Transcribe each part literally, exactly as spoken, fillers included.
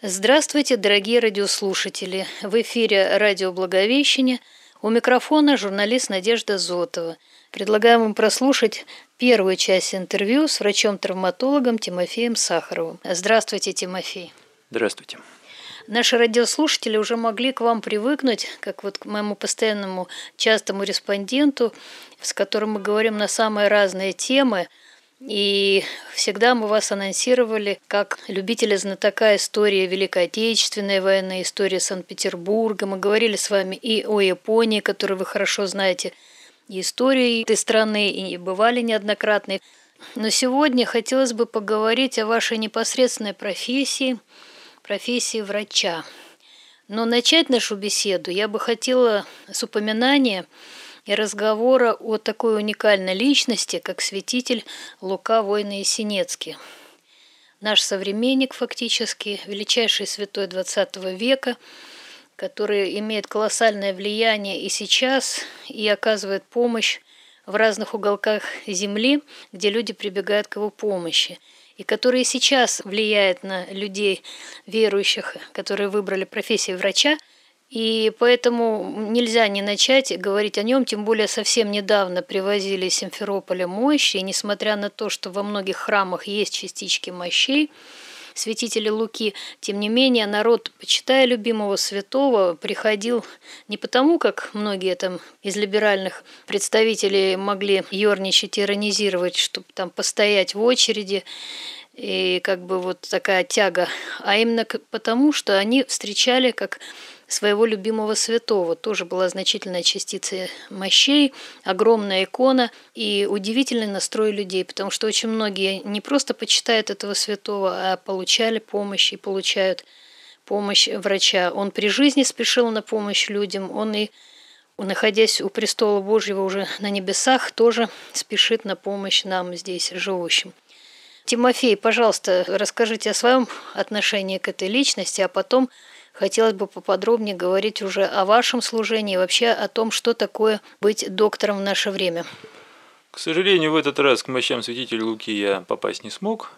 Здравствуйте, дорогие радиослушатели! В эфире радио «Благовещение». У микрофона журналист Надежда Зотова. Предлагаем вам прослушать первую часть интервью с врачом-травматологом Тимофеем Сахаровым. Здравствуйте, Тимофей! Здравствуйте! Наши радиослушатели уже могли к вам привыкнуть, как вот к моему постоянному частому респонденту, с которым мы говорим на самые разные темы. И всегда мы вас анонсировали как любителя знатока истории Великой Отечественной войны, истории Санкт-Петербурга. Мы говорили с вами и о Японии, которую вы хорошо знаете, и историю этой страны, и бывали неоднократно. Но сегодня хотелось бы поговорить о вашей непосредственной профессии, профессии врача. Но начать нашу беседу я бы хотела с упоминания и разговора о такой уникальной личности, как святитель Лука Войно-Ясенецкий. Наш современник фактически, величайший святой двадцатого века, который имеет колоссальное влияние и сейчас, и оказывает помощь в разных уголках земли, где люди прибегают к его помощи, и который сейчас влияет на людей, верующих, которые выбрали профессию врача. И поэтому нельзя не начать говорить о нем, тем более совсем недавно привозили из Симферополя мощи, и несмотря на то, что во многих храмах есть частички мощей святителя Луки, тем не менее народ, почитая любимого святого, приходил не потому, как многие там из либеральных представителей могли ерничать, иронизировать, чтобы там постоять в очереди, и как бы вот такая тяга, а именно потому, что они встречали как своего любимого святого. Тоже была значительная частица мощей, огромная икона и удивительный настрой людей, потому что очень многие не просто почитают этого святого, а получали помощь и получают помощь врача. Он при жизни спешил на помощь людям, он и, находясь у престола Божьего уже на небесах, тоже спешит на помощь нам здесь живущим. Тимофей, пожалуйста, расскажите о своем отношении к этой личности, а потом хотелось бы поподробнее говорить уже о вашем служении и вообще о том, что такое быть доктором в наше время. К сожалению, в этот раз к мощам святителя Луки я попасть не смог,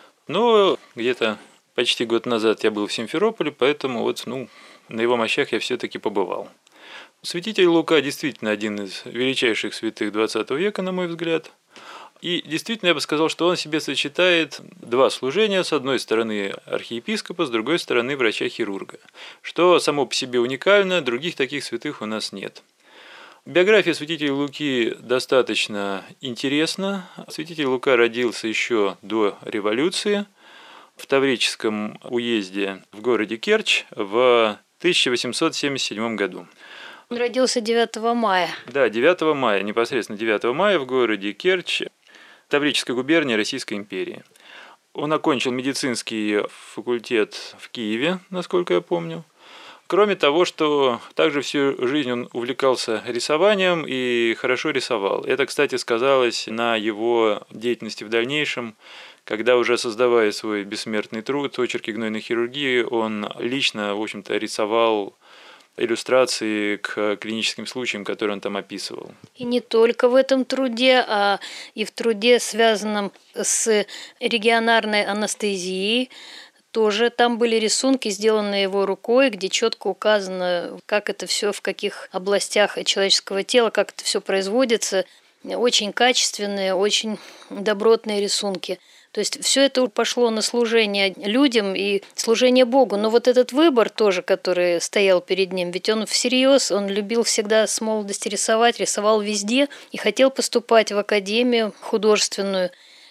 но где-то почти год назад я был в Симферополе, поэтому вот, ну, на его мощах я все-таки побывал. Святитель Лука действительно один из величайших святых двадцатого века, на мой взгляд. И действительно, я бы сказал, что он в себе сочетает два служения. С одной стороны архиепископа, с другой стороны врача-хирурга. Что само по себе уникально, других таких святых у нас нет. Биография святителя Луки достаточно интересна. Святитель Лука родился еще до революции в Таврическом уезде в городе Керчь в тысяча восемьсот семьдесят седьмом году. Он родился девятого мая. Да, девятого мая, непосредственно девятого мая в городе Керчь, Таврической губернии Российской империи. Он окончил медицинский факультет в Киеве, насколько я помню. Кроме того, что также всю жизнь он увлекался рисованием и хорошо рисовал. Это, кстати, сказалось на его деятельности в дальнейшем, когда уже создавая свой бессмертный труд «Очерки гнойной хирургии», он лично, в общем-то, рисовал иллюстрации к клиническим случаям, которые он там описывал. И не только в этом труде, а и в труде, связанном с регионарной анестезией. Тоже там были рисунки, сделанные его рукой, где четко указано, как это все, в каких областях человеческого тела, как это все производится. Очень качественные, очень добротные рисунки. То есть все это пошло на служение людям и служение Богу. Но вот этот выбор тоже, который стоял перед ним, ведь он всерьез, он любил всегда с молодости рисовать, рисовал везде и хотел поступать в академию художественную.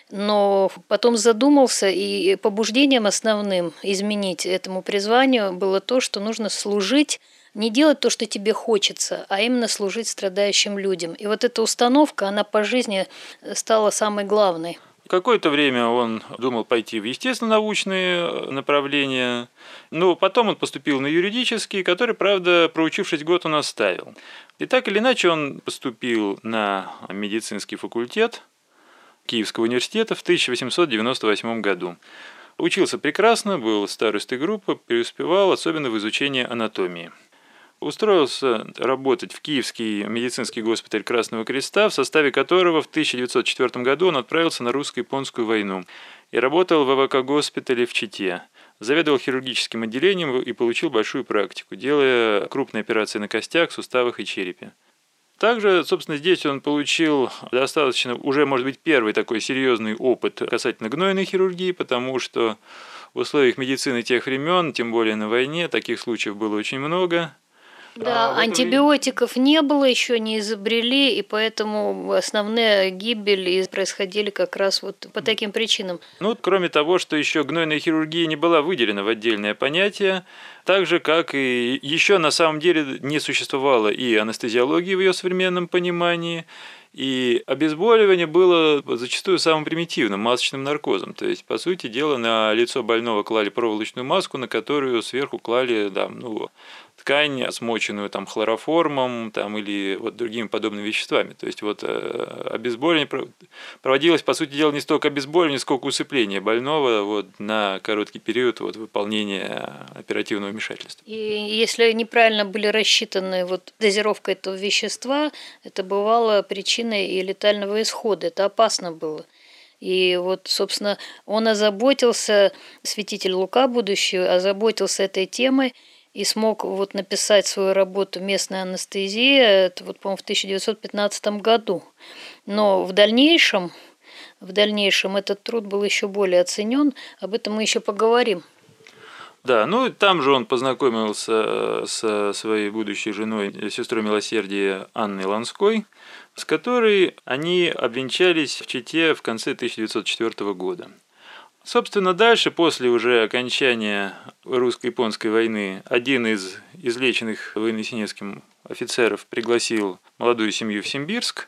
Но потом задумался, и побуждением основным изменить этому призванию было то, что нужно служить, не делать то, что тебе хочется, а именно служить страдающим людям. И вот эта установка, она по жизни стала самой главной. Какое-то время он думал пойти в естественно-научные направления, но потом он поступил на юридический, который, правда, проучившись год, он оставил. И так или иначе он поступил на медицинский факультет Киевского университета в тысяча восемьсот девяносто восьмом году. Учился прекрасно, был старостой группы, преуспевал, особенно в изучении анатомии. Устроился работать в Киевский медицинский госпиталь Красного Креста, в составе которого в тысяча девятьсот четвёртом году он отправился на русско-японскую войну и работал в АВК-госпитале в Чите. Заведовал хирургическим отделением и получил большую практику, делая крупные операции на костях, суставах и черепе. Также, собственно, здесь он получил достаточно, уже, может быть, первый такой серьезный опыт касательно гнойной хирургии, потому что в условиях медицины тех времен, тем более на войне, таких случаев было очень много. Да, а антибиотиков не было, еще не изобрели, и поэтому основная гибель происходили как раз вот по таким причинам. Ну, кроме того, что еще гнойная хирургия не была выделена в отдельное понятие, так же, как и еще на самом деле не существовало и анестезиологии в ее современном понимании, и обезболивание было зачастую самым примитивным, масочным наркозом. То есть, по сути дела, на лицо больного клали проволочную маску, на которую сверху клали да, ну, ткань, смоченную там, хлороформом там, или вот, другими подобными веществами. То есть, вот, обезболивание проводилось, по сути дела, не столько обезболивание, сколько усыпление больного вот, на короткий период вот, выполнения оперативного вмешательства. И если неправильно были рассчитаны вот, дозировка этого вещества, это бывало причиной и летального исхода. Это опасно было. И вот, собственно, он озаботился, святитель Лука будущий, озаботился этой темой и смог вот написать свою работу «Местная анестезия», это вот, по-моему, в тысяча девятьсот пятнадцатом году. Но в дальнейшем, в дальнейшем этот труд был еще более оценен, об этом мы еще поговорим. Да, ну там же он познакомился со своей будущей женой, сестрой милосердия Анной Ланской, с которой они обвенчались в Чите в конце тысяча девятьсот четвёртого года. Собственно, дальше, после уже окончания русско-японской войны, один из излеченных Военно-Синевским офицеров пригласил молодую семью в Симбирск,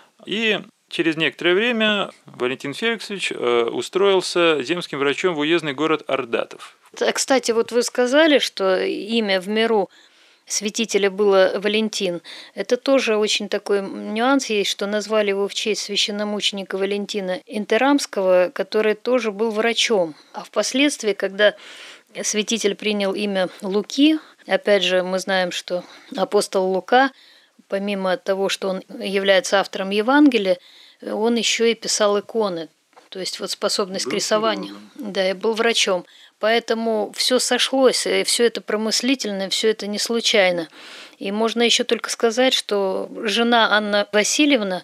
и через некоторое время Валентин Феликсович устроился земским врачом в уездный город Ордатов. Кстати, вот вы сказали, что имя в миру святителя было Валентин. Это тоже очень такой нюанс есть, что назвали его в честь священномученика Валентина Интерамского, который тоже был врачом. А впоследствии, когда святитель принял имя Луки, опять же, мы знаем, что апостол Лука, помимо того, что он является автором Евангелия, он еще и писал иконы. То есть вот способность был к рисованию. Да, я был врачом. Поэтому все сошлось, и все это промыслительно, все это не случайно. И можно еще только сказать, что жена Анна Васильевна,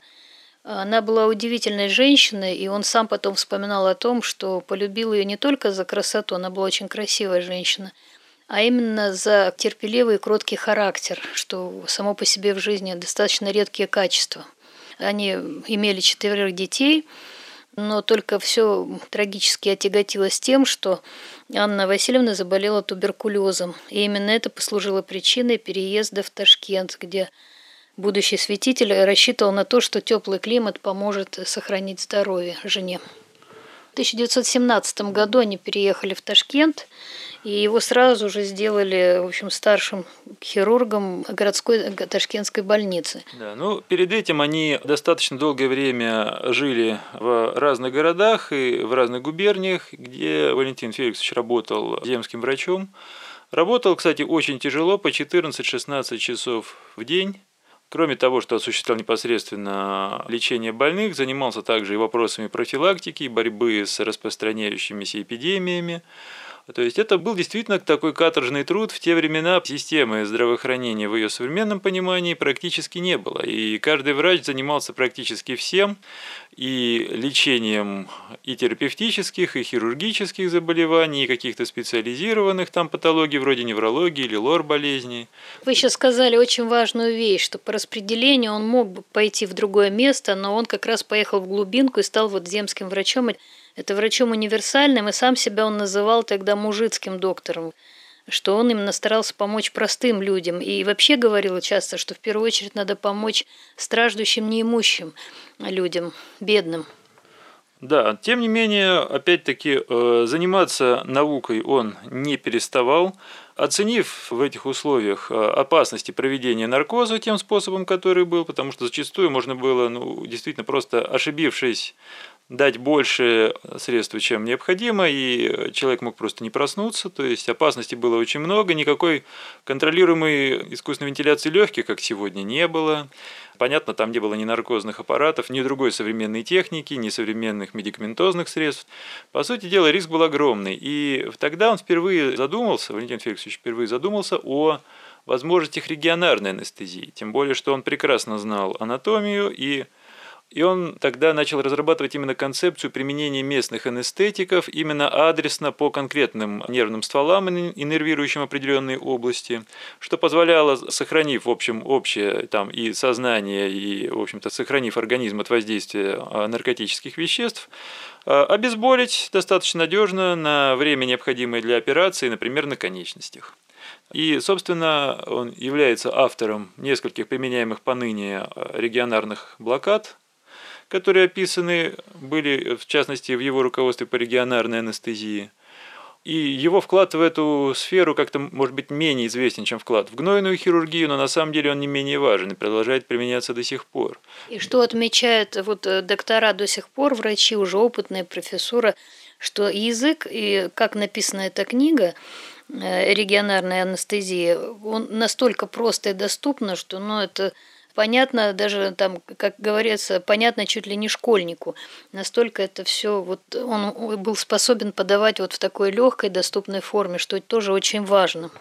она была удивительной женщиной, и он сам потом вспоминал о том, что полюбил ее не только за красоту, она была очень красивая женщина, а именно за терпеливый и кроткий характер, что само по себе в жизни достаточно редкие качества. Они имели четверых детей, но только все трагически отяготилось тем, что Анна Васильевна заболела туберкулезом. И именно это послужило причиной переезда в Ташкент, где будущий святитель рассчитывал на то, что теплый климат поможет сохранить здоровье жене. В тысяча девятьсот семнадцатом году они переехали в Ташкент, и его сразу же сделали, в общем, старшим хирургом городской ташкентской больницы. Да, ну, перед этим они достаточно долгое время жили в разных городах и в разных губерниях, где Валентин Феликсович работал земским врачом. Работал, кстати, очень тяжело, по четырнадцать-шестнадцать часов в день. Кроме того, что осуществлял непосредственно лечение больных, занимался также и вопросами профилактики, борьбы с распространяющимися эпидемиями. То есть это был действительно такой каторжный труд. В те времена системы здравоохранения в ее современном понимании практически не было. И каждый врач занимался практически всем, и лечением и терапевтических, и хирургических заболеваний, и каких-то специализированных там патологий вроде неврологии или лор-болезней. Вы сейчас сказали очень важную вещь, что по распределению он мог бы пойти в другое место, но он как раз поехал в глубинку и стал вот земским врачом. Это врачом универсальным, и сам себя он называл тогда мужицким доктором, что он именно старался помочь простым людям. И вообще говорил часто, что в первую очередь надо помочь страждущим, неимущим людям, бедным. Да, тем не менее, опять-таки, заниматься наукой он не переставал. Оценив в этих условиях опасности проведения наркоза тем способом, который был, потому что зачастую можно было, ну, действительно просто ошибившись, дать больше средств, чем необходимо, и человек мог просто не проснуться, то есть опасностей было очень много, никакой контролируемой искусственной вентиляции легких, как сегодня, не было. Понятно, там не было ни наркозных аппаратов, ни другой современной техники, ни современных медикаментозных средств. По сути дела, риск был огромный, и тогда он впервые задумался, Валентин Феликсович впервые задумался о возможностях регионарной анестезии, тем более, что он прекрасно знал анатомию, и И он тогда начал разрабатывать именно концепцию применения местных анестетиков именно адресно по конкретным нервным стволам, иннервирующим определенные области, что позволяло, сохранив, в общем, общее там, и сознание, и, в общем-то, сохранив организм от воздействия наркотических веществ, обезболить достаточно надежно на время, необходимое для операции, например, на конечностях. И, собственно, он является автором нескольких применяемых поныне регионарных блокад, которые описаны были, в частности, в его руководстве по регионарной анестезии. И его вклад в эту сферу как-то, может быть, менее известен, чем вклад в гнойную хирургию, но на самом деле он не менее важен и продолжает применяться до сих пор. И что отмечают вот доктора до сих пор, врачи, уже опытные, профессура, что язык, и как написана эта книга, регионарная анестезия, он настолько просто и доступно, что ну, это понятно даже там, как говорится, понятно чуть ли не школьнику. Настолько это все, вот он был способен подавать вот в такой легкой, доступной форме, что тоже очень важно.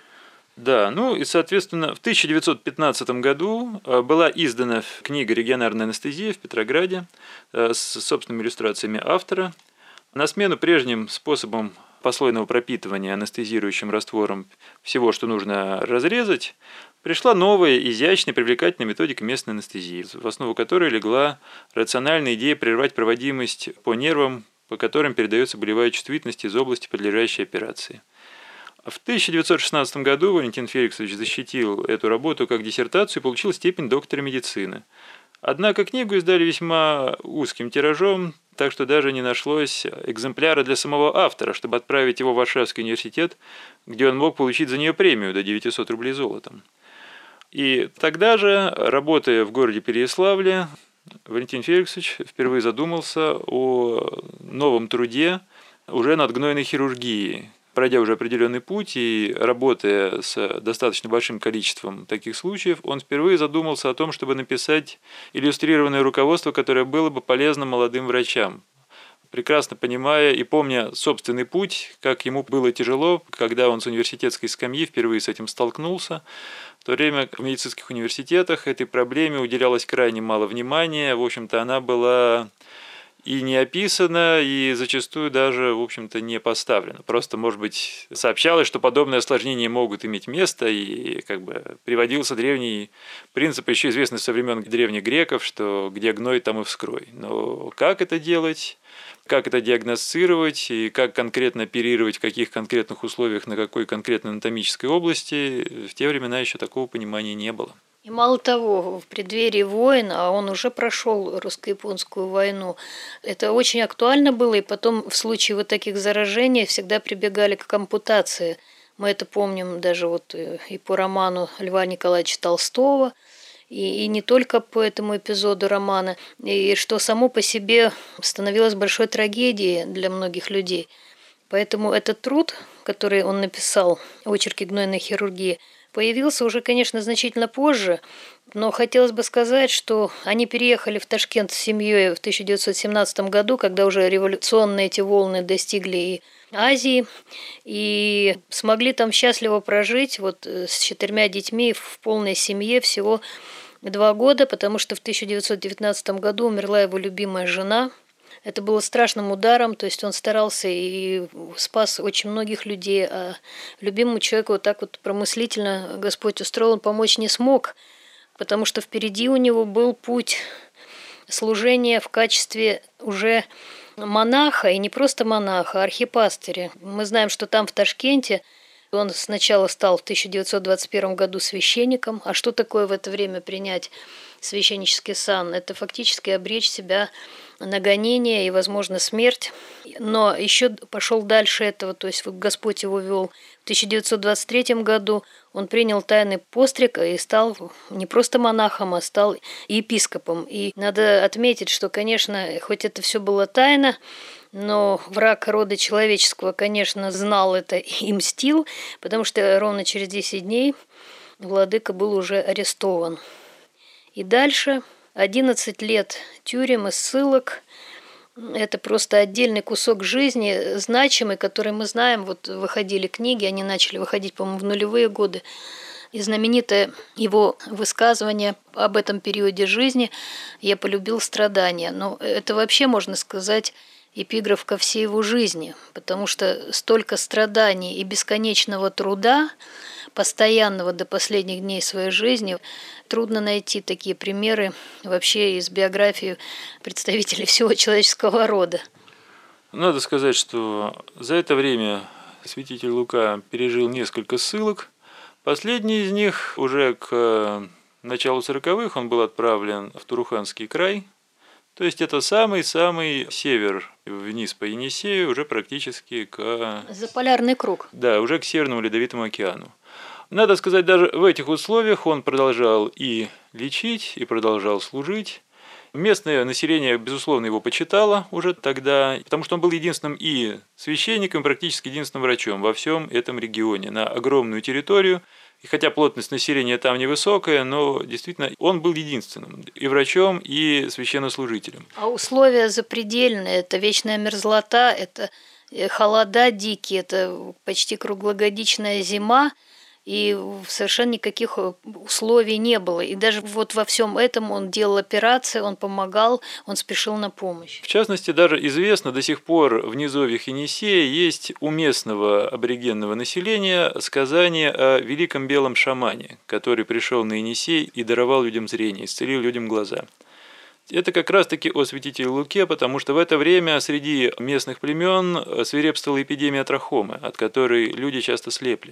Да, ну и, соответственно, в тысяча девятьсот пятнадцатом году была издана книга «Регионарная анестезия» в Петрограде с собственными иллюстрациями автора. На смену прежним способам послойного пропитывания анестезирующим раствором всего, что нужно разрезать, пришла новая, изящная, привлекательная методика местной анестезии, в основу которой легла рациональная идея прервать проводимость по нервам, по которым передается болевая чувствительность из области подлежащей операции. В тысяча девятьсот шестнадцатом году Валентин Феликсович защитил эту работу как диссертацию и получил степень доктора медицины. Однако книгу издали весьма узким тиражом, так что даже не нашлось экземпляра для самого автора, чтобы отправить его в Варшавский университет, где он мог получить за нее премию до девятисот рублей золотом. И тогда же, работая в городе Переяславле, Валентин Феликсович впервые задумался о новом труде уже над гнойной хирургией. Пройдя уже определенный путь и работая с достаточно большим количеством таких случаев, он впервые задумался о том, чтобы написать иллюстрированное руководство, которое было бы полезно молодым врачам. Прекрасно понимая и помня собственный путь, как ему было тяжело, когда он с университетской скамьи впервые с этим столкнулся. В то время в медицинских университетах этой проблеме уделялось крайне мало внимания. В общем-то, она была и не описана, и зачастую даже, в общем-то, не поставлена. Просто, может быть, сообщалось, что подобные осложнения могут иметь место, и как бы приводился древний принцип, еще известный со времен древних греков, что где гной, там и вскрой. Но как это делать, как это диагностировать, и как конкретно оперировать, в каких конкретных условиях, на какой конкретной анатомической области, в те времена еще такого понимания не было. И мало того, в преддверии войн, а он уже прошел русско-японскую войну, это очень актуально было, и потом в случае вот таких заражений всегда прибегали к ампутации. Мы это помним даже вот и по роману Льва Николаевича Толстого, и, и не только по этому эпизоду романа, и что само по себе становилось большой трагедией для многих людей. Поэтому этот труд, который он написал, «Очерки гнойной хирургии», появился уже, конечно, значительно позже, но хотелось бы сказать, что они переехали в Ташкент с семьей в тысяча девятьсот семнадцатом году, когда уже революционные эти волны достигли и Азии, и смогли там счастливо прожить вот с четырьмя детьми в полной семье всего два года, потому что в тысяча девятьсот девятнадцатом году умерла его любимая жена. Это было страшным ударом, то есть он старался и спас очень многих людей, а любимому человеку вот так вот промыслительно Господь устроил, он помочь не смог, потому что впереди у него был путь служения в качестве уже монаха, и не просто монаха, а архипастыря. Мы знаем, что там в Ташкенте он сначала стал в тысяча девятьсот двадцать первом году священником, а что такое в это время принять священнический сан? Это фактически обречь себя на гонение и, возможно, смерть. Но еще пошел дальше этого, то есть вот Господь его вел. В тысяча девятьсот двадцать третьем году он принял тайный постриг и стал не просто монахом, а стал епископом. И надо отметить, что, конечно, хоть это все было тайно, но враг рода человеческого, конечно, знал это и мстил, потому что ровно через десять дней владыка был уже арестован. И дальше одиннадцать лет тюрем и ссылок. Это просто отдельный кусок жизни, значимый, который мы знаем. Вот выходили книги, они начали выходить, по-моему, в нулевые годы. И знаменитое его высказывание об этом периоде жизни «Я полюбил страдания». Но это вообще, можно сказать, эпиграф ко всей его жизни, потому что столько страданий и бесконечного труда, постоянного до последних дней своей жизни, трудно найти такие примеры вообще из биографии представителей всего человеческого рода. Надо сказать, что за это время святитель Лука пережил несколько ссылок. Последний из них уже к началу сороковых он был отправлен в Туруханский край. То есть это самый-самый север, вниз по Енисею, уже практически к... Заполярный круг. Да, уже к Северному Ледовитому океану. Надо сказать, даже в этих условиях он продолжал и лечить, и продолжал служить. Местное население, безусловно, его почитало уже тогда, потому что он был единственным и священником, практически единственным врачом во всем этом регионе на огромную территорию. И хотя плотность населения там невысокая, но действительно он был единственным и врачом, и священнослужителем. А условия запредельные, это вечная мерзлота, это холода дикие, это почти круглогодичная зима. И совершенно никаких условий не было. И даже вот во всем этом он делал операции, он помогал, он спешил на помощь. В частности, даже известно, до сих пор в низовьях Енисея есть у местного аборигенного населения сказание о великом белом шамане, который пришел на Енисей и даровал людям зрение, исцелил людям глаза. Это как раз-таки о святителе Луке, потому что в это время среди местных племен свирепствовала эпидемия трахомы, от которой люди часто слепли.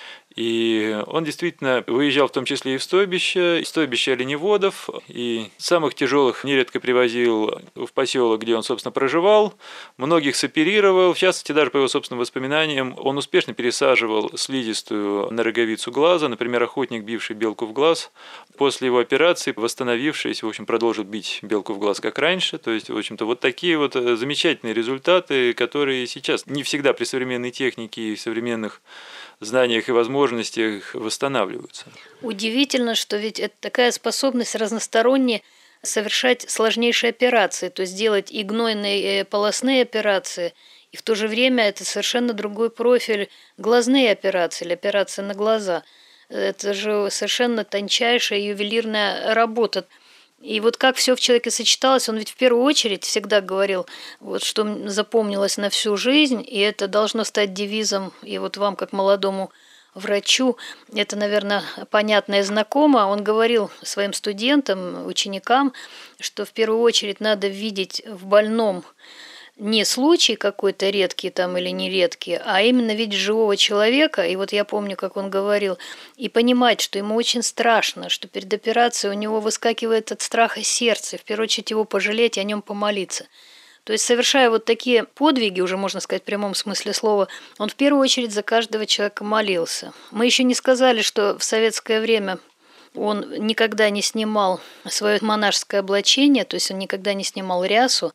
И он действительно выезжал в том числе и в стойбище, стойбище оленеводов, и самых тяжелых нередко привозил в поселок, где он, собственно, проживал, многих соперировал, в частности, даже по его собственным воспоминаниям, он успешно пересаживал слизистую на роговицу глаза, например, охотник, бивший белку в глаз, после его операции, восстановившись, в общем, продолжил бить белку в глаз как раньше, то есть, в общем-то, вот такие вот замечательные результаты, которые сейчас не всегда при современной технике и современных знаниях и возможностях восстанавливаются. Удивительно, что ведь это такая способность разносторонне совершать сложнейшие операции, то есть делать и гнойные, и полостные операции, и в то же время это совершенно другой профиль глазные операции или операции на глаза. Это же совершенно тончайшая ювелирная работа. И вот как все в человеке сочеталось, он ведь в первую очередь всегда говорил, вот что запомнилось на всю жизнь, и это должно стать девизом, и вот вам, как молодому врачу, это, наверное, понятно и знакомо. Он говорил своим студентам, ученикам, что в первую очередь надо видеть в больном не случай какой-то редкий там или нередкий, а именно видеть живого человека. И вот я помню, как он говорил, и понимать, что ему очень страшно, что перед операцией у него выскакивает от страха сердце, в первую очередь его пожалеть и о нем помолиться. То есть, совершая вот такие подвиги, уже можно сказать в прямом смысле слова, он в первую очередь за каждого человека молился. Мы еще не сказали, что в советское время он никогда не снимал свое монашеское облачение, то есть он никогда не снимал рясу,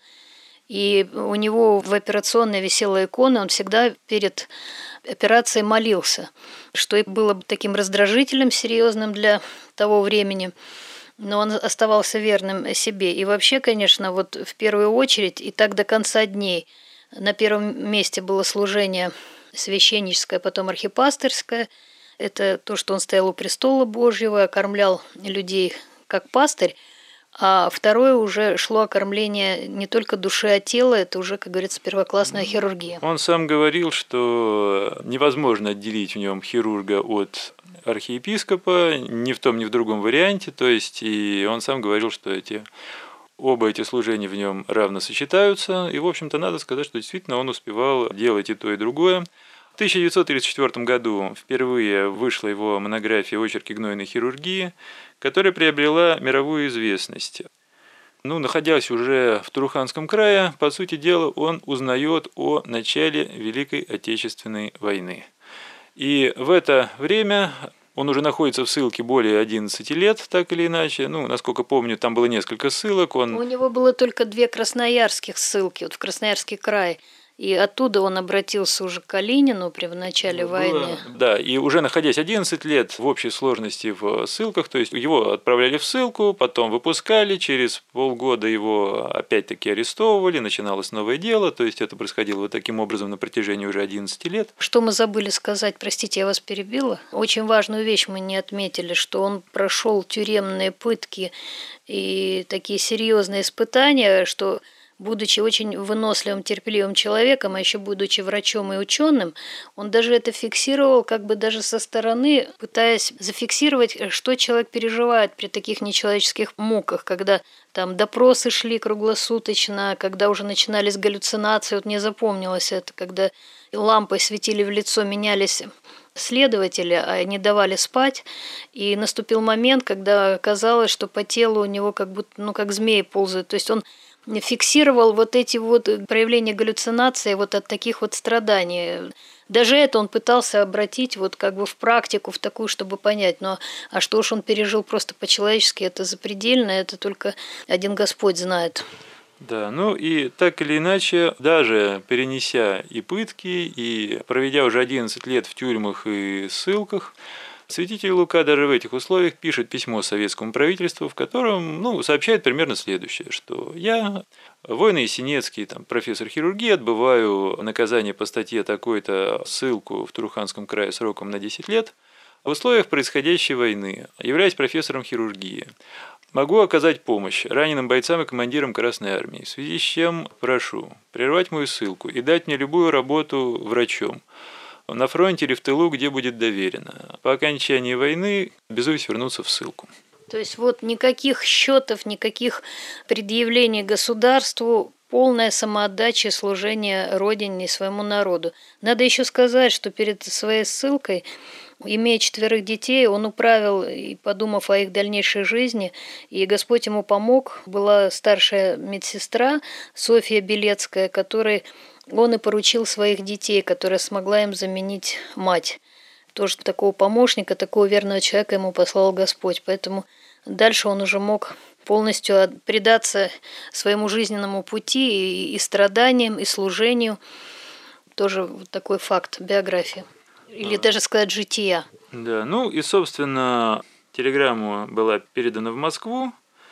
и у него в операционной висела икона, он всегда перед операцией молился, что и было таким раздражителем серьезным для того времени, но он оставался верным себе. И вообще, конечно, вот в первую очередь, и так до конца дней, на первом месте было служение священническое, потом архипастырское. Это то, что он стоял у престола Божьего, окормлял людей как пастырь. А второе уже шло окормление не только души, а тела, это уже, как говорится, первоклассная хирургия. Он сам говорил, что невозможно отделить в нем хирурга от архиепископа, ни в том, ни в другом варианте, то есть и он сам говорил, что эти, оба эти служения в нем равно сочетаются, и, в общем-то, надо сказать, что действительно он успевал делать и то, и другое. В тысяча девятьсот тридцать четвёртом году впервые вышла его монография «Очерки гнойной хирургии», которая приобрела мировую известность. ну, находясь уже в Туруханском крае, по сути дела, он узнает о начале Великой Отечественной войны. И в это время он уже находится в ссылке более одиннадцати лет, так или иначе. Ну, насколько помню, там было несколько ссылок. Он... У него было только две красноярских ссылки, вот в Красноярский край. И оттуда он обратился уже к Калинину при начале было, войны. Да, и уже находясь одиннадцать лет в общей сложности в ссылках, то есть его отправляли в ссылку, потом выпускали, через полгода его опять-таки арестовывали, начиналось новое дело, то есть это происходило вот таким образом на протяжении уже одиннадцати лет. Что мы забыли сказать, простите, я вас перебила. Очень важную вещь мы не отметили, что он прошел тюремные пытки и такие серьезные испытания, что... Будучи очень выносливым, терпеливым человеком, а еще будучи врачом и ученым, он даже это фиксировал как бы даже со стороны, пытаясь зафиксировать, что человек переживает при таких нечеловеческих муках, когда там допросы шли круглосуточно, когда уже начинались галлюцинации. Вот мне запомнилось это, когда лампой светили в лицо, менялись следователи, а не давали спать. И наступил момент, когда казалось, что по телу у него как будто, ну, как змеи ползают. То есть он фиксировал вот эти вот проявления галлюцинации вот от таких вот страданий. Даже это он пытался обратить вот как бы в практику, в такую, чтобы понять. Но а что уж он пережил просто по-человечески, это запредельно, это только один Господь знает. Да, ну и так или иначе, даже перенеся и пытки, и проведя уже одиннадцать лет в тюрьмах и ссылках, святитель Лука даже в этих условиях пишет письмо советскому правительству, в котором, ну, сообщает примерно следующее, что я, воин Есенецкий, там, профессор хирургии, отбываю наказание по статье такой-то, ссылку в Туруханском крае сроком на десять лет, в условиях происходящей войны, являюсь профессором хирургии. Могу оказать помощь раненым бойцам и командирам Красной Армии, в связи с чем прошу прервать мою ссылку и дать мне любую работу врачом, на фронте или в тылу, где будет доверено. По окончании войны обязуюсь вернуться в ссылку. То есть вот никаких счетов, никаких предъявлений государству, полная самоотдача и служение Родине и своему народу. Надо еще сказать, что перед своей ссылкой, имея четверых детей, он управил, и подумав о их дальнейшей жизни, и Господь ему помог. Была старшая медсестра Софья Белецкая, которой он и поручил своих детей, которая смогла им заменить мать. Тоже такого помощника, такого верного человека ему послал Господь. Поэтому дальше он уже мог полностью предаться своему жизненному пути и, и страданиям, и служению. Тоже вот такой факт биографии. Или даже сказать жития. Да, ну и, собственно, телеграмма была передана в Москву.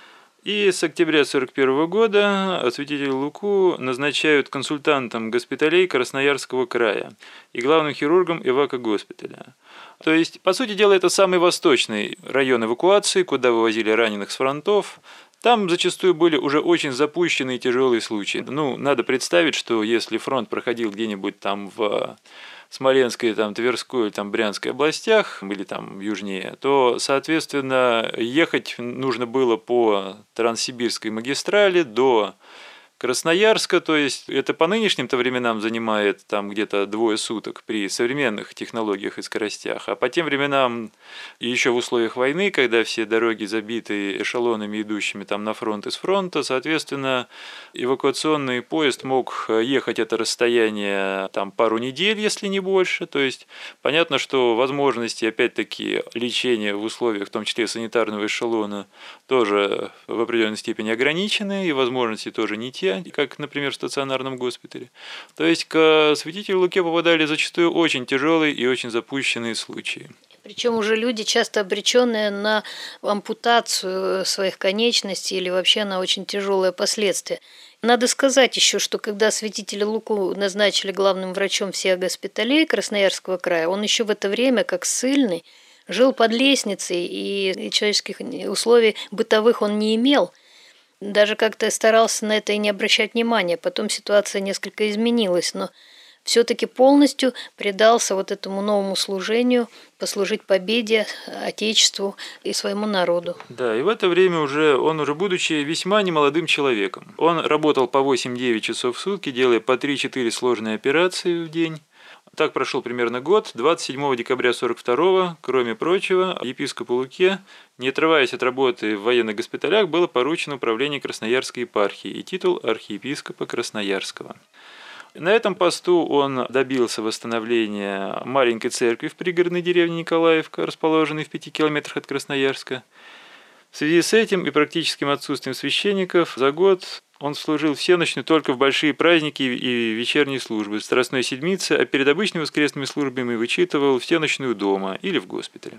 И с октября сорок первого года святителя Луку назначают консультантом госпиталей Красноярского края и главным хирургом эвако-госпиталя. То есть, по сути дела, это самый восточный район эвакуации, куда вывозили раненых с фронтов. Там зачастую были уже очень запущенные тяжелые случаи. Ну, надо представить, что если фронт проходил где-нибудь там в Смоленской, там, Тверской, там, Брянской областях, или там южнее, то, соответственно, ехать нужно было по Транссибирской магистрали до Красноярска, то есть это по нынешним-то временам занимает там где-то двое суток при современных технологиях и скоростях, а по тем временам и еще в условиях войны, когда все дороги забиты эшелонами, идущими там на фронт и с фронта, соответственно, эвакуационный поезд мог ехать это расстояние там пару недель, если не больше, то есть понятно, что возможности, опять-таки, лечения в условиях, в том числе санитарного эшелона, тоже в определенной степени ограничены, и возможности тоже не те, как, например, в стационарном госпитале. То есть к святителю Луке попадали зачастую очень тяжелые и очень запущенные случаи. Причем уже люди, часто обреченные на ампутацию своих конечностей или вообще на очень тяжелые последствия. Надо сказать еще, что когда святителя Луку назначили главным врачом всех госпиталей Красноярского края, он еще в это время, как ссыльный, жил под лестницей, и человеческих условий бытовых он не имел. Даже как-то старался на это и не обращать внимания. Потом ситуация несколько изменилась, но все-таки полностью предался вот этому новому служению, послужить победе Отечеству и своему народу. Да, и в это время уже он, уже будучи весьма немолодым человеком, он работал по восемь-девять часов в сутки, делая по три-четыре сложные операции в день. Так прошел примерно год. двадцать седьмого декабря сорок второго, кроме прочего, епископу Луке, не отрываясь от работы в военных госпиталях, было поручено управление Красноярской епархии и титул архиепископа Красноярского. На этом посту он добился восстановления маленькой церкви в пригородной деревне Николаевка, расположенной в пяти километрах от Красноярска. В связи с этим и практическим отсутствием священников за год он служил всенощную только в большие праздники и вечерние службы Страстной Седмицы, а перед обычными воскресными службами вычитывал всенощную дома или в госпитале.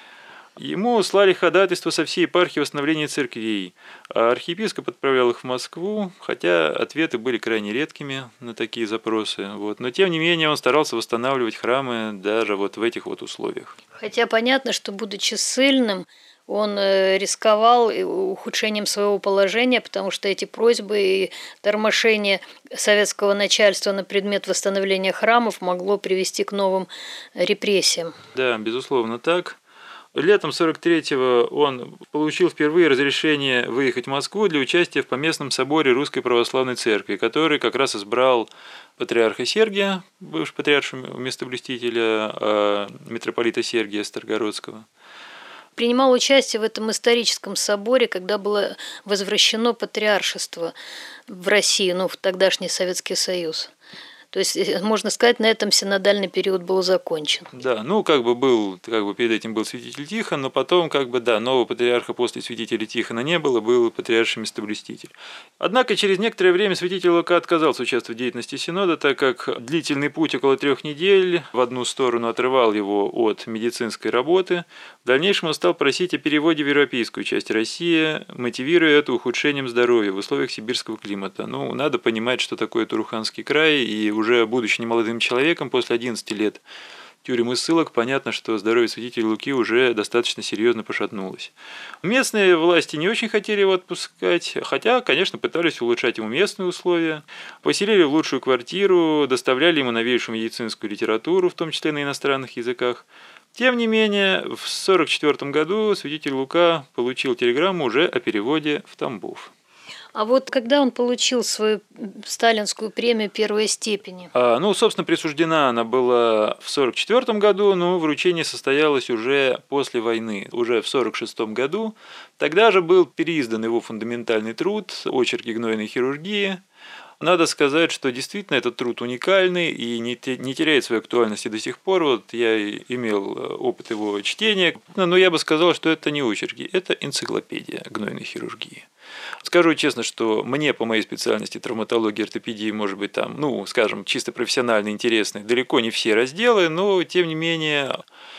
Ему слали ходатайство со всей епархии восстановления церквей, а архиепископ отправлял их в Москву, хотя ответы были крайне редкими на такие запросы. Вот. Но тем не менее он старался восстанавливать храмы даже вот в этих вот условиях. Хотя понятно, что, будучи ссыльным, он рисковал ухудшением своего положения, потому что эти просьбы и тормошение советского начальства на предмет восстановления храмов могло привести к новым репрессиям. Да, безусловно так. Летом сорок третьего он получил впервые разрешение выехать в Москву для участия в Поместном соборе Русской Православной Церкви, который как раз избрал патриарха Сергия, бывшего патриаршего местоблюстителя, митрополита Сергия Старгородского. Принимал участие в этом историческом соборе, когда было возвращено патриаршество в Россию, ну, в тогдашний Советский Союз. То есть, можно сказать, на этом синодальный период был закончен. Да, ну как бы был, как бы перед этим был святитель Тихон, но потом, как бы, да, нового патриарха после святителя Тихона не было, был патриарший местоблюститель. Однако через некоторое время святитель Лука отказался участвовать в деятельности синода, так как длительный путь около трех недель в одну сторону отрывал его от медицинской работы. В дальнейшем он стал просить о переводе в европейскую часть России, мотивируя это ухудшением здоровья в условиях сибирского климата. Ну, надо понимать, что такое Туруханский край, и уже будучи немолодым человеком, после одиннадцати лет тюрем и ссылок, понятно, что здоровье святителя Луки уже достаточно серьезно пошатнулось. Местные власти не очень хотели его отпускать, хотя, конечно, пытались улучшать ему местные условия. Поселили в лучшую квартиру, доставляли ему новейшую медицинскую литературу, в том числе на иностранных языках. Тем не менее, в сорок четвёртом году святитель Лука получил телеграмму уже о переводе в Тамбов. А вот когда он получил свою сталинскую премию первой степени? А, ну, собственно, присуждена она была в сорок четвёртом году, но вручение состоялось уже после войны, уже в сорок шестом году. Тогда же был переиздан его фундаментальный труд «Очерки гнойной хирургии». Надо сказать, что действительно этот труд уникальный и не теряет своей актуальности до сих пор. Вот я имел опыт его чтения, но я бы сказал, что это не очерки, это энциклопедия гнойной хирургии. Скажу честно, что мне по моей специальности травматологии, ортопедии, может быть, там, ну, скажем, чисто профессионально интересны далеко не все разделы, но тем не менее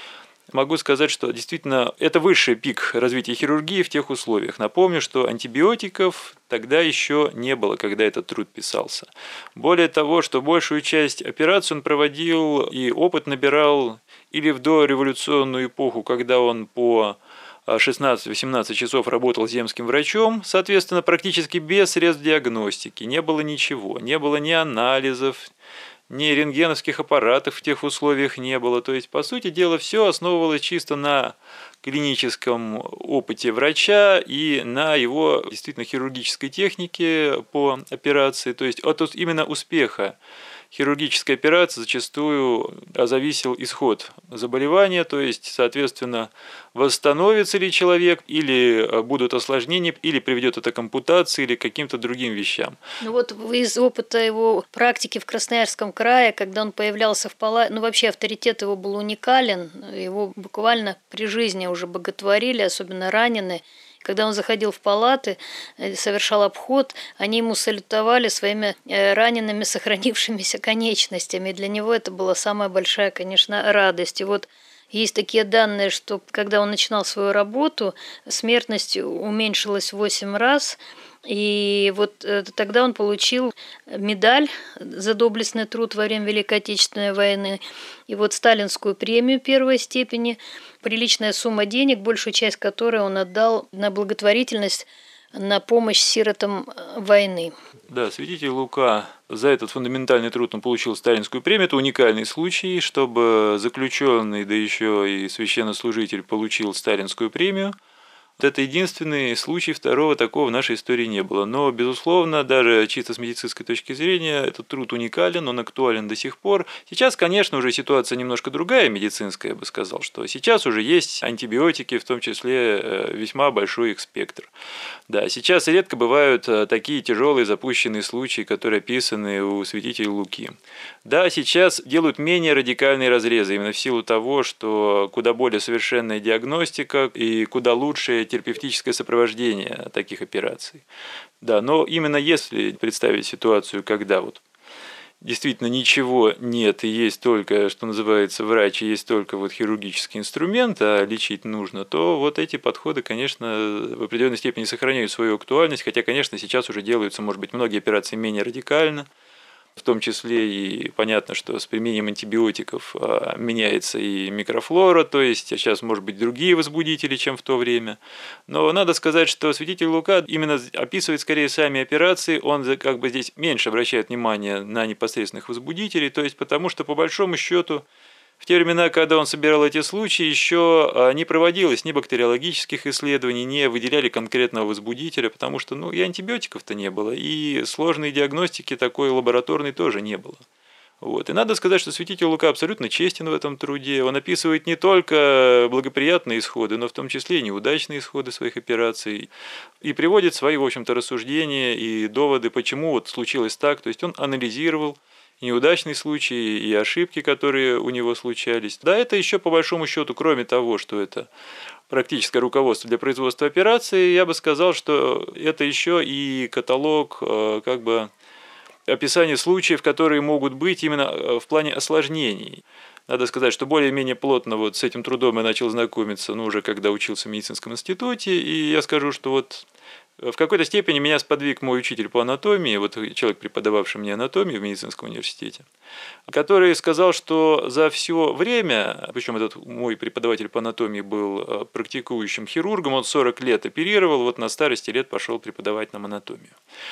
могу сказать, что действительно это высший пик развития хирургии в тех условиях. Напомню, что антибиотиков тогда еще не было, когда этот труд писался. Более того, что большую часть операций он проводил и опыт набирал или в дореволюционную эпоху, когда он по шестнадцать-восемнадцать часов работал земским врачом, соответственно, практически без средств диагностики. Не было ничего, не было ни анализов, ни рентгеновских аппаратов в тех условиях не было. То есть, по сути дела, все основывалось чисто на клиническом опыте врача и на его действительно хирургической технике по операции. То есть, от именно успеха хирургической операции зачастую зависел исход заболевания, то есть, соответственно, восстановится ли человек, или будут осложнения, или приведет это к ампутации, или к каким-то другим вещам. Ну вот из опыта его практики в Красноярском крае, когда он появлялся в палате, ну вообще авторитет его был уникален, его буквально при жизни уже боготворили, особенно раненые. Когда он заходил в палаты, совершал обход, они ему салютовали своими ранеными, сохранившимися конечностями. И для него это была самая большая, конечно, радость. И вот есть такие данные, что когда он начинал свою работу, смертность уменьшилась в восемь раз. И вот тогда он получил медаль за доблестный труд во время Великой Отечественной войны. И вот сталинскую премию первой степени, приличная сумма денег, большую часть которой он отдал на благотворительность, на помощь сиротам войны. Да, святитель Лука за этот фундаментальный труд он получил сталинскую премию. Это уникальный случай, чтобы заключенный, да еще и священнослужитель получил сталинскую премию. Это единственный случай, второго такого в нашей истории не было. Но, безусловно, даже чисто с медицинской точки зрения, этот труд уникален, он актуален до сих пор. Сейчас, конечно, уже ситуация немножко другая медицинская, я бы сказал, что сейчас уже есть антибиотики, в том числе весьма большой их спектр. Да, сейчас редко бывают такие тяжелые запущенные случаи, которые описаны у святителя Луки. Да, сейчас делают менее радикальные разрезы, именно в силу того, что куда более совершенная диагностика и куда лучшее терапевтическое сопровождение таких операций. Да, но именно если представить ситуацию, когда вот действительно ничего нет и есть только, что называется, врач, и есть только вот хирургический инструмент, а лечить нужно, то вот эти подходы, конечно, в определенной степени сохраняют свою актуальность, хотя, конечно, сейчас уже делаются, может быть, многие операции менее радикально. В том числе и понятно, что с применением антибиотиков меняется и микрофлора, то есть сейчас, может быть, другие возбудители, чем в то время. Но надо сказать, что святитель Лука именно описывает скорее сами операции, он как бы здесь меньше обращает внимание на непосредственных возбудителей, то есть потому что, по большому счету, в те времена, когда он собирал эти случаи, еще не проводилось ни бактериологических исследований, не выделяли конкретного возбудителя, потому что ну, и антибиотиков-то не было, и сложной диагностики такой лабораторной тоже не было. Вот. И надо сказать, что святитель Лука абсолютно честен в этом труде. Он описывает не только благоприятные исходы, но в том числе и неудачные исходы своих операций. И приводит свои, в общем-то, рассуждения и доводы, почему вот случилось так. То есть он анализировал неудачные случаи и ошибки, которые у него случались. Да, это еще по большому счету, кроме того, что это практическое руководство для производства операции, я бы сказал, что это еще и каталог как бы описания случаев, которые могут быть именно в плане осложнений. Надо сказать, что более-менее плотно вот с этим трудом я начал знакомиться, ну, уже когда учился в медицинском институте, и я скажу, что вот в какой-то степени меня сподвиг мой учитель по анатомии, вот человек, преподававший мне анатомию в медицинском университете, который сказал, что за все время, причем этот мой преподаватель по анатомии был практикующим хирургом, он сорок лет оперировал, вот на старости лет пошел преподавать нам анатомию.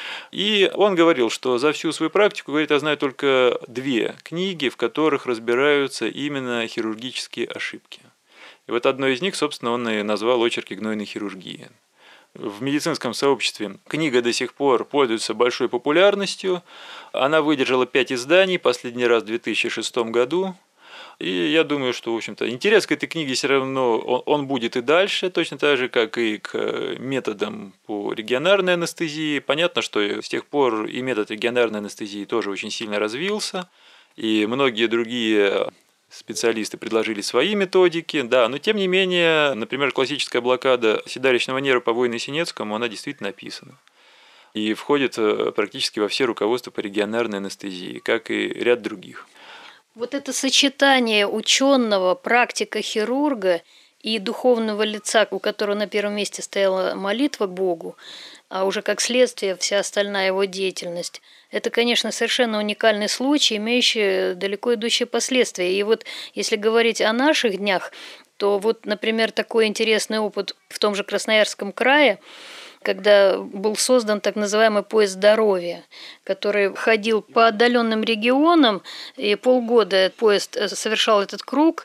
И он говорил, что за всю свою практику, говорит, я знаю только две книги, в которых разбираются именно хирургические ошибки. И вот одной из них, собственно, он и назвал «Очерки гнойной хирургии». В медицинском сообществе книга до сих пор пользуется большой популярностью. Она выдержала пять изданий, последний раз в две тысячи шестом году. И я думаю, что, в общем-то, интерес к этой книге все равно он, он будет и дальше, точно так же, как и к методам по регионарной анестезии. Понятно, что с тех пор и метод регионарной анестезии тоже очень сильно развился, и многие другие специалисты предложили свои методики, да, но тем не менее, например, классическая блокада седалищного нерва по Войно-Синецкому, она действительно описана. И входит практически во все руководства по регионарной анестезии, как и ряд других. Вот это сочетание ученого, практика хирурга и духовного лица, у которого на первом месте стояла молитва к Богу, а уже как следствие вся остальная его деятельность. Это, конечно, совершенно уникальный случай, имеющий далеко идущие последствия. И вот если говорить о наших днях, то вот, например, такой интересный опыт в том же Красноярском крае, когда был создан так называемый поезд здоровья, который ходил по отдаленным регионам, и полгода поезд совершал этот круг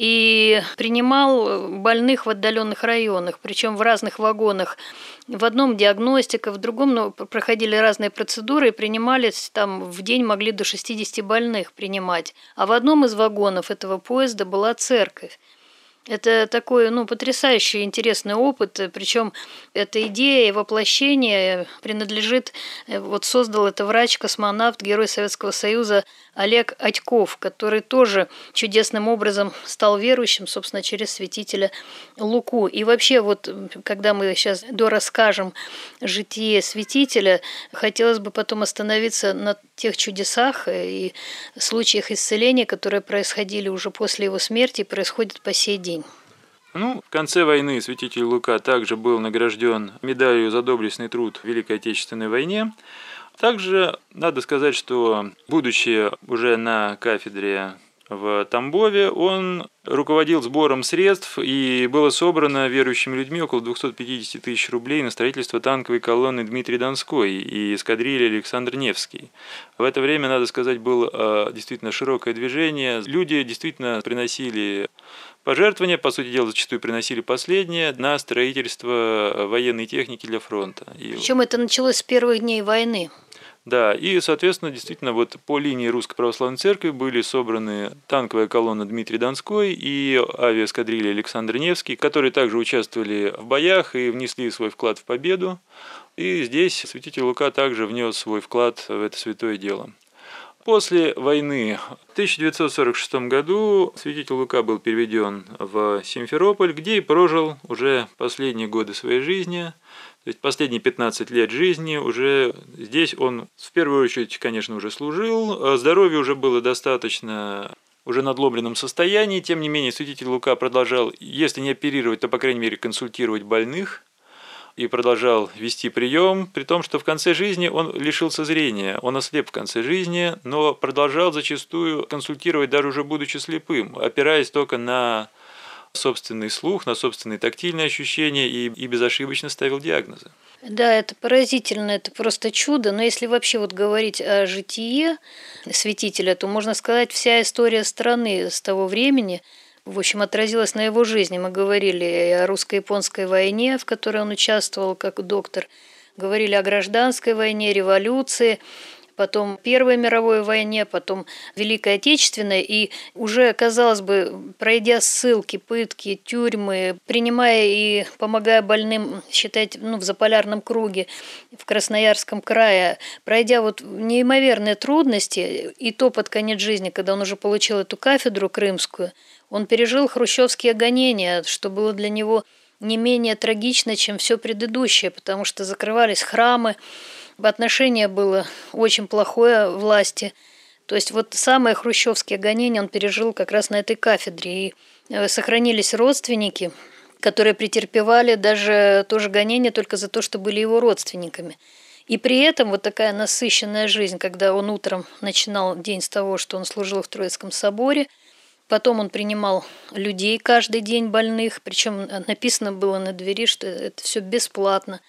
и принимал больных в отдаленных районах, причем в разных вагонах. В одном диагностика, в другом ну, проходили разные процедуры и принимались, там в день могли до шестидесяти больных принимать. А в одном из вагонов этого поезда была церковь. Это такой, ну, потрясающий, интересный опыт, причем эта идея и воплощение принадлежит, вот создал это врач-космонавт, герой Советского Союза Олег Атьков, который тоже чудесным образом стал верующим, собственно, через святителя Луку. И вообще, вот, когда мы сейчас дорасскажем житие святителя, хотелось бы потом остановиться на тех чудесах и случаях исцеления, которые происходили уже после его смерти и происходят по сей день. Ну, в конце войны святитель Лука также был награжден медалью за доблестный труд в Великой Отечественной войне. Также надо сказать, что, будучи уже на кафедре в Тамбове, он руководил сбором средств, и было собрано верующими людьми около двухсот пятидесяти тысяч рублей на строительство танковой колонны Дмитрий Донской и эскадрильи Александр Невский. В это время, надо сказать, было действительно широкое движение. Люди действительно приносили пожертвования, по сути дела, зачастую приносили последние, на строительство военной техники для фронта. Причем это началось с первых дней войны. Да, и, соответственно, действительно, вот по линии Русской Православной Церкви были собраны танковая колонна Дмитрий Донской и авиаэскадрилья Александр Невский, которые также участвовали в боях и внесли свой вклад в победу. И здесь святитель Лука также внес свой вклад в это святое дело. После войны в тысяча девятьсот сорок шестом году святитель Лука был переведен в Симферополь, где и прожил уже последние годы своей жизни. То есть последние пятнадцать лет жизни уже здесь он в первую очередь, конечно, уже служил, здоровья уже было достаточно, уже надломленном состоянии, тем не менее святитель Лука продолжал, если не оперировать, то, по крайней мере, консультировать больных и продолжал вести прием, при том, что в конце жизни он лишился зрения, он ослеп в конце жизни, но продолжал зачастую консультировать, даже уже будучи слепым, опираясь только на собственный слух, на собственные тактильные ощущения и, и безошибочно ставил диагнозы. Да, это поразительно, это просто чудо. Но если вообще вот говорить о житие святителя, то можно сказать, вся история страны с того времени, в общем, отразилась на его жизни. Мы говорили о русско-японской войне, в которой он участвовал как доктор, говорили о гражданской войне, революции, потом Первой мировой войне, потом Великой Отечественной, и уже, казалось бы, пройдя ссылки, пытки, тюрьмы, принимая и помогая больным, считать, ну, в заполярном круге, в Красноярском крае, пройдя вот неимоверные трудности, и то под конец жизни, когда он уже получил эту кафедру крымскую, он пережил хрущевские гонения, что было для него не менее трагично, чем все предыдущее, потому что закрывались храмы, отношение было очень плохое власти. То есть вот самые хрущевские гонения он пережил как раз на этой кафедре. И сохранились родственники, которые претерпевали даже тоже гонения только за то, что были его родственниками. И при этом вот такая насыщенная жизнь, когда он утром начинал день с того, что он служил в Троицком соборе, потом он принимал людей каждый день больных, причем написано было на двери, что это все бесплатно.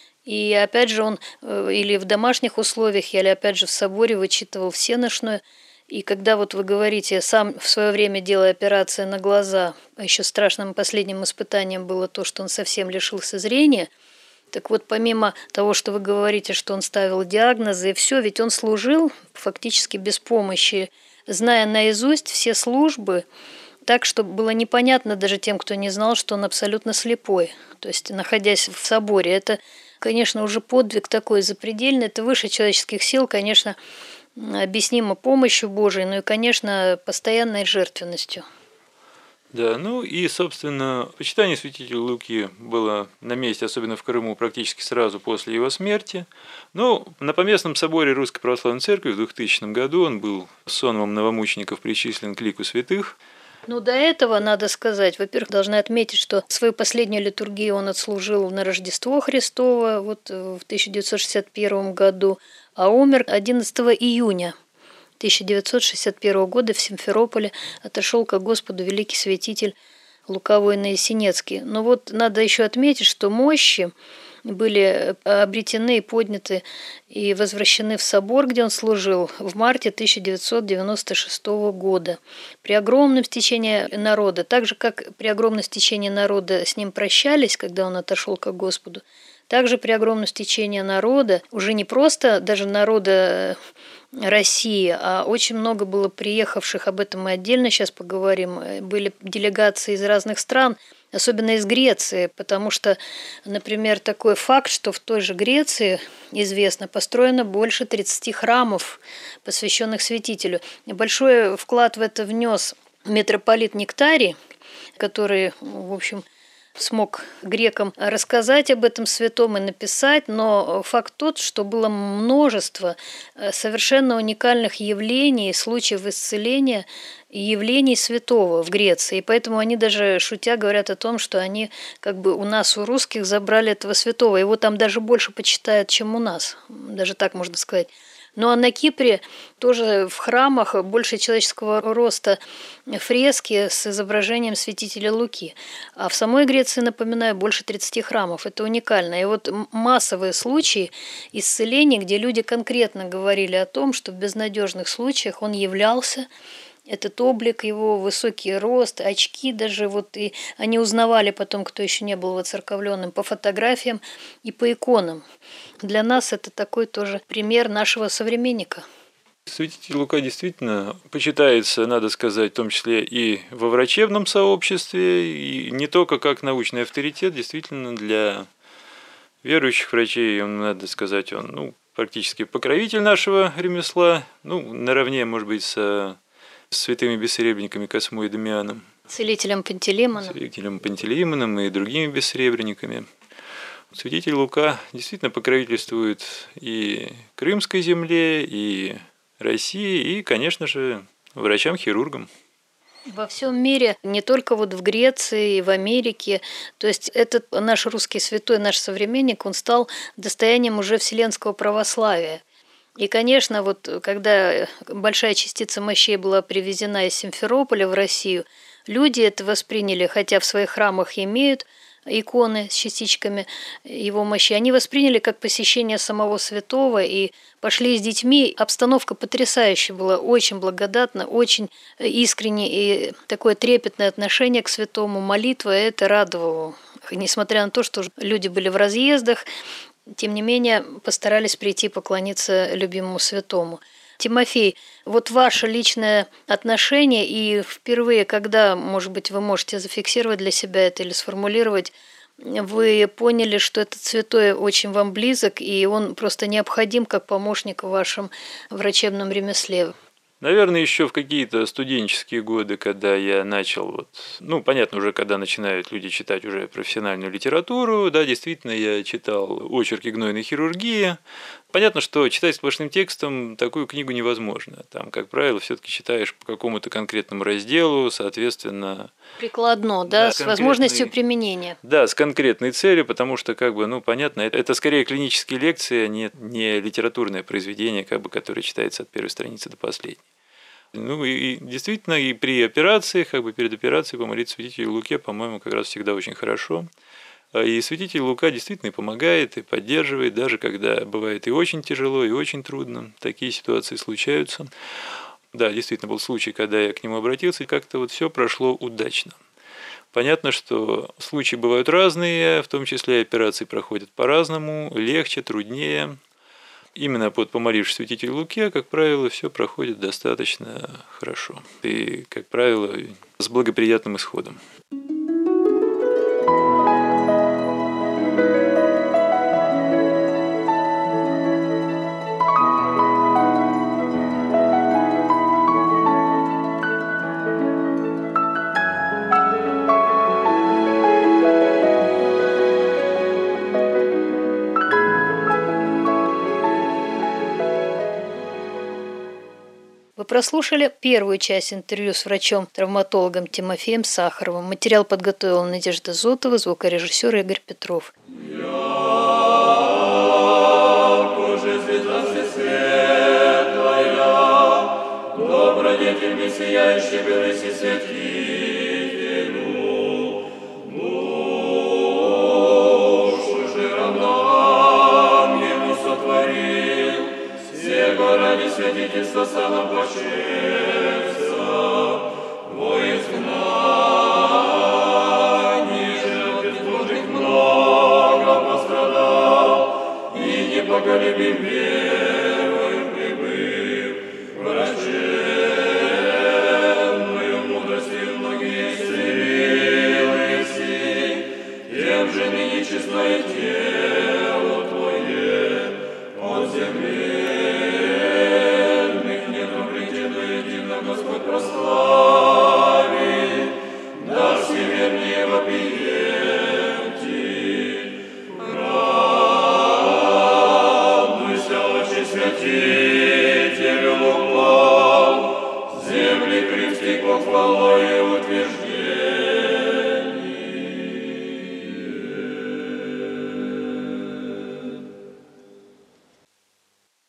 И опять же он или в домашних условиях, или опять же в соборе вычитывал всенощную. И когда вот вы говорите, сам в свое время делая операции на глаза, а еще страшным последним испытанием было то, что он совсем лишился зрения, так вот помимо того, что вы говорите, что он ставил диагнозы и все, ведь он служил фактически без помощи, зная наизусть все службы, так, чтобы было непонятно даже тем, кто не знал, что он абсолютно слепой. То есть, находясь в соборе, это, конечно, уже подвиг такой запредельный, это выше человеческих сил, конечно, объяснимо помощью Божией, ну и, конечно, постоянной жертвенностью. Да, ну и, собственно, почитание святителя Луки было на месте, особенно в Крыму, практически сразу после его смерти. Но на Поместном соборе Русской Православной Церкви в двухтысячном году он был сонмом новомучеников причислен к лику святых. Ну, до этого надо сказать, во-первых, должны отметить, что свою последнюю литургию он отслужил на Рождество Христово вот в тысяча девятьсот шестьдесят первом году, а умер одиннадцатого июня тысяча девятьсот шестьдесят первого года в Симферополе, отошел ко Господу великий святитель Лука Воино-Ясенецкий. Но вот надо еще отметить, что мощи были обретены и подняты и возвращены в собор, где он служил, в марте тысяча девятьсот девяносто шестого года. При огромном стечении народа, так же, как при огромном стечении народа с ним прощались, когда он отошел ко Господу, также при огромном стечении народа, уже не просто даже народа России, а очень много было приехавших, об этом мы отдельно сейчас поговорим, были делегации из разных стран, особенно из Греции, потому что, например, такой факт, что в той же Греции, известно, построено больше тридцати храмов, посвященных святителю. Большой вклад в это внес митрополит Нектарий, который, в общем, смог грекам рассказать об этом святом и написать, но факт тот, что было множество совершенно уникальных явлений, случаев исцеления и явлений святого в Греции. И поэтому они даже, шутя, говорят о том, что они как бы у нас, у русских, забрали этого святого. Его там даже больше почитают, чем у нас. Даже так можно сказать. Ну а на Кипре тоже в храмах больше человеческого роста фрески с изображением святителя Луки. А в самой Греции, напоминаю, больше тридцати храмов. Это уникально. И вот массовые случаи исцелений, где люди конкретно говорили о том, что в безнадежных случаях он являлся, этот облик его, высокий рост, очки даже, вот и они узнавали потом, кто еще не был воцерковленным, по фотографиям и по иконам. Для нас это такой тоже пример нашего современника. Святитель Лука действительно почитается, надо сказать, в том числе и во врачебном сообществе, и не только как научный авторитет, действительно для верующих врачей, он, надо сказать, он ну, практически покровитель нашего ремесла, ну, наравне, может быть, с святыми бессребренниками Космой и Дамианом. Целителем Пантелеймоном. Целителем Пантелеймоном и другими бессребренниками. Святитель Лука действительно покровительствует и Крымской земле, и России, и, конечно же, врачам-хирургам. Во всем мире, не только вот в Греции, и в Америке. То есть этот наш русский святой, наш современник, он стал достоянием уже вселенского православия. И, конечно, вот когда большая частица мощей была привезена из Симферополя в Россию, люди это восприняли, хотя в своих храмах имеют иконы с частичками его мощи, они восприняли как посещение самого святого и пошли с детьми. Обстановка потрясающая была, очень благодатна, очень искренне и такое трепетное отношение к святому, молитва, это радовало. Несмотря на то, что люди были в разъездах, тем не менее постарались прийти поклониться любимому святому. Тимофей, вот ваше личное отношение и впервые, когда, может быть, вы можете зафиксировать для себя это или сформулировать, вы поняли, что этот святой очень вам близок, и он просто необходим как помощник в вашем врачебном ремесле? Наверное, еще в какие-то студенческие годы, когда я начал, вот, ну, понятно, уже когда начинают люди читать уже профессиональную литературу, да, действительно, я читал очерки гнойной хирургии. Понятно, что читать сплошным текстом такую книгу невозможно. Там, как правило, все-таки читаешь по какому-то конкретному разделу, соответственно... Прикладно, да, да с возможностью применения. Да, с конкретной целью, потому что, как бы, ну, понятно, это, это скорее клинические лекции, а не, не литературное произведение, как бы, которое читается от первой страницы до последней. Ну и действительно, и при операции, как бы перед операцией помолиться святителю Луке, по-моему, как раз всегда очень хорошо. И святитель Лука действительно и помогает, и поддерживает, даже когда бывает и очень тяжело, и очень трудно. Такие ситуации случаются. Да, действительно, был случай, когда я к нему обратился, и как-то вот все прошло удачно. Понятно, что случаи бывают разные, в том числе и операции проходят по-разному, легче, труднее. Именно под помолившись святителю Луке, как правило, все проходит достаточно хорошо. И, как правило, с благоприятным исходом. Вы прослушали первую часть интервью с врачом-травматологом Тимофеем Сахаровым. Материал подготовила Надежда Зотова, звукорежиссер Игорь Петров. Добродетель сияющий белый святителю, душу жиром нам ему сотворил, всего ради святительства самопочеться, во изгнании жил безбожник много пострадал, и непоколебим верою прибыв, врачебную мудростью многие исцелил Иси, тем же ныне честное тело Твое от земельных недобритену едино Господь прославит, да всевернее вопиети. Радуйся, Отче святителю Лука, земли крымских похвалой и утверждением.